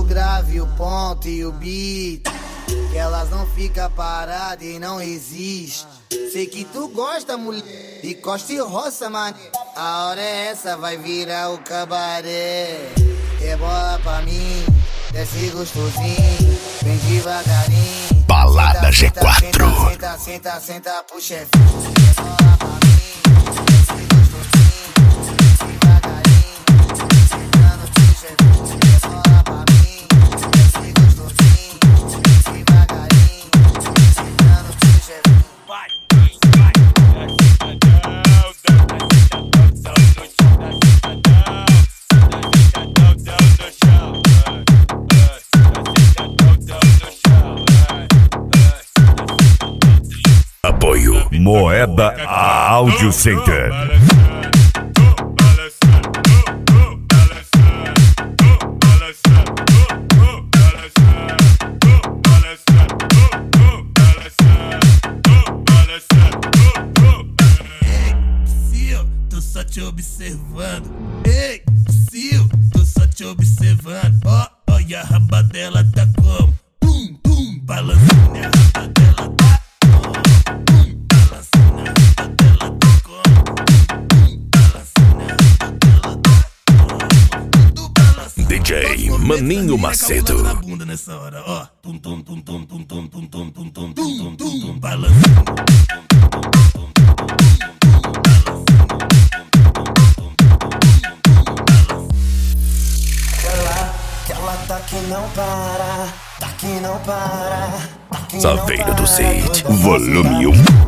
grave, o ponto e o beat. Que elas não ficam paradas e não resistem. Sei que tu gosta, mulher, e costa e roça, mano. A hora é essa, vai virar o cabaré. Rebola pra mim, desce gostosinho, vem devagarinho. Balada senta, G4. Senta, senta, senta, senta pro chefe. Rebola pra mim, desce gostosinho, devagarinho. Sentando pro chefe. Rebola pra mim, desce gostosinho, devagarinho. Sentando pro chefe. Vai. Apoio Moeda Audio Center. Tô só te observando. Ei, Sil, tô só te observando. Ó, olha a raba dela tá como? Pum, pum, balançando a raba dela tá como? Pum, balançando a raba dela tá como? Pum, balançando a raba dela tá como? Tudo balançando. DJ Maninho Macedo. Na bunda nessa hora, ó. Tum, tum, tum, tum, tum, tum, tum, tum, tum, tum, tum, tum, tum, balançando. Tá que não para, tá que não para, tá que não Saveiro do para. Cid, volume 1.